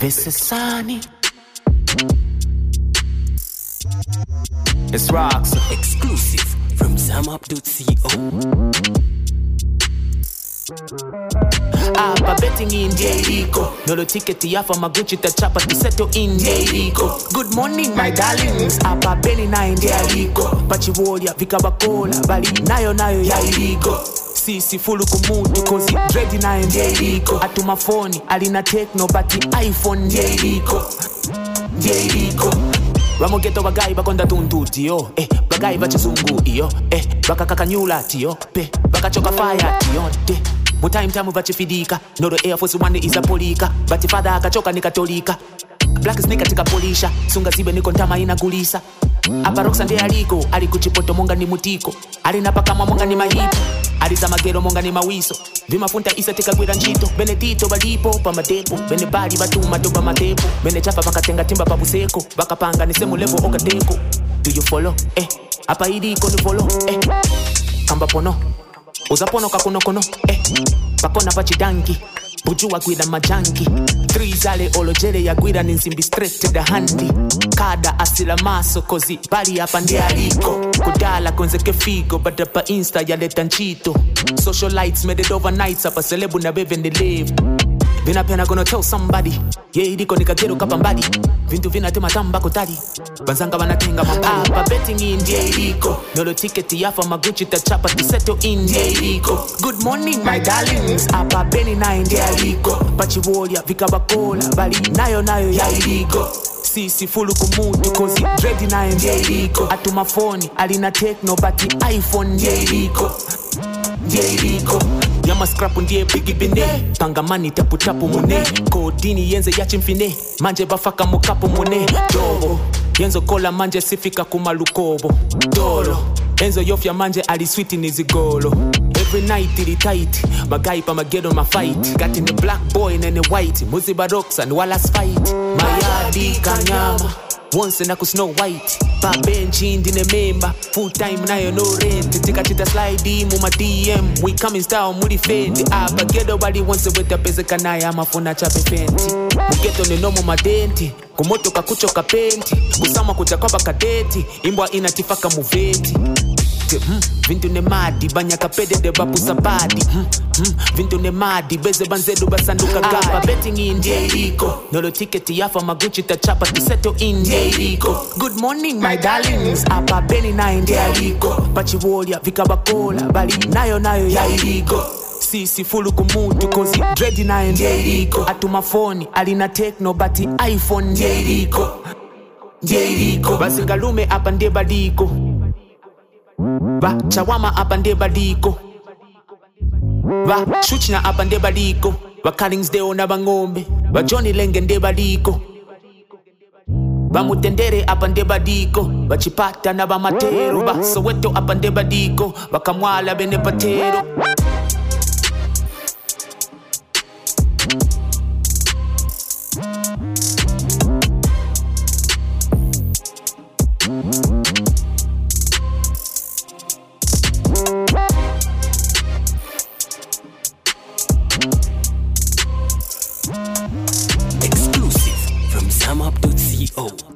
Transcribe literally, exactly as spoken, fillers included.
Vesesani. It's rocks. Exclusive from zamup dot co. Apa betting in Jericho. Nolo ticket yafa maguchi tachapa tiseto in Jericho. Good morning my darlings. Apa beni na in Jericho. Pachiwolia vikabakola bali nayo nayo ya iligo. Sisi fulu kumudu kozi dread na in Jericho. Atuma phone alina techno bati iPhone Jericho. Jericho. Ramo geto bagai bakonda tuntuti yo. Eh, bagai bachizungu iyo. Eh, baka kakanyula tiyo. Pe, baka choka fire tiyo. De. Mu time time vachifidika. No the Air Force One is a polika. Bati father akachoka ni katolika. Black is nika tika polisha. Sunga zibe niko ntama inagulisa. Apa Roxanne de aliko. Alikuchipoto monga ni mutiko. Alina paka monga ni mahipo. Alisa magero monga ni mawiso. Vima funta isa tika gwira njito. Benedito balipo pa madepo. Bene bali batuma doba matepo. Bene chapa baka tenga timba pa buseko. Baka panga ni semu levo oka deko. Do you follow? Eh. Apa iliko ni follow? Eh. Kamba pono. Uzapono kakuno kono, eh. Pakona pachidanki, bujua gwida majanki. Three zale olojele ya gwida ninsimbi straight to the handi. Kada asila maso kozi, bali hapa ndi aliko. Kudala konzeke figo, bada pa insta ya leta nchito. Socialites made it overnight, hapa celebu na bebe ndi live. Vina pena gonna tell somebody. Yeah, idiko nikagero kapambadi. Vintu vina tema tamba kutari. Banzanga wanatenga mambali. Apa betting in Jericho. Nolo ticket yafa maguchi tachapa tiseto in Jericho. Good morning my darlings. Apa beni na in Jericho. Pachiwolia vikabakola bali nayo nayo ya iligo. Sisi fulu kumudu kozi dread na in Jericho. Atuma phone alina techno bati iPhone Jericho. Jericho. Yama scrap ndiye bigi bine. Pangamani tapu tapu mune. Kodini yenze ya chimfine. Manje bafaka mukapu mune. Dobo yenzo kola manje sifika kumalukobo. Dolo enzo yofya manje aliswiti nizigolo. Every night ili tight. Magai pa magedo ma fight. Got in the black boy and the white. Muziba Roxanne walas fight. Mayadi kanyama. Once na ku Snow White. Pa bench in the member. Full time na yo no rent. Tika chita slide mu ma D M. We coming style mu defend. Apa gedo bali once with a pesa kanaya amafuna chape fenti. Mugeto ni nomo madenti. Kumoto kakucho kapenti. Kusama kuchakoba kadeti. Imbwa inatifaka muveti. Hmm, vintu ne madi banya kapede de bapu sabadi. Hmm, hmm, vintu ne madi beze banzedu basanduka gadi. Apa betting in Jericho. Nolo ticket yafa maguchi tachapa tiseto in Jericho. Good morning my darlings. Apa beni na in Jericho. Pachiwolia vikabakola bali nayo nayo ya iligo. Sisi fulu kumudu kozi dread na in Jericho. Atuma phone alina techno bati iPhone Jericho. Jericho. Basi ngalume apa nde badiko. Ba chawama apa nde badiko. Ba shuchna apa nde badiko. Ba Callings deo na bangombe. Ba Johnny Lenge nde badiko. Ba Mutendere apa nde badiko. Ba Chipata na ba Matero. Ba Soweto apa nde badiko. Ba Kamwala bene patero. Exclusive from zamup dot co.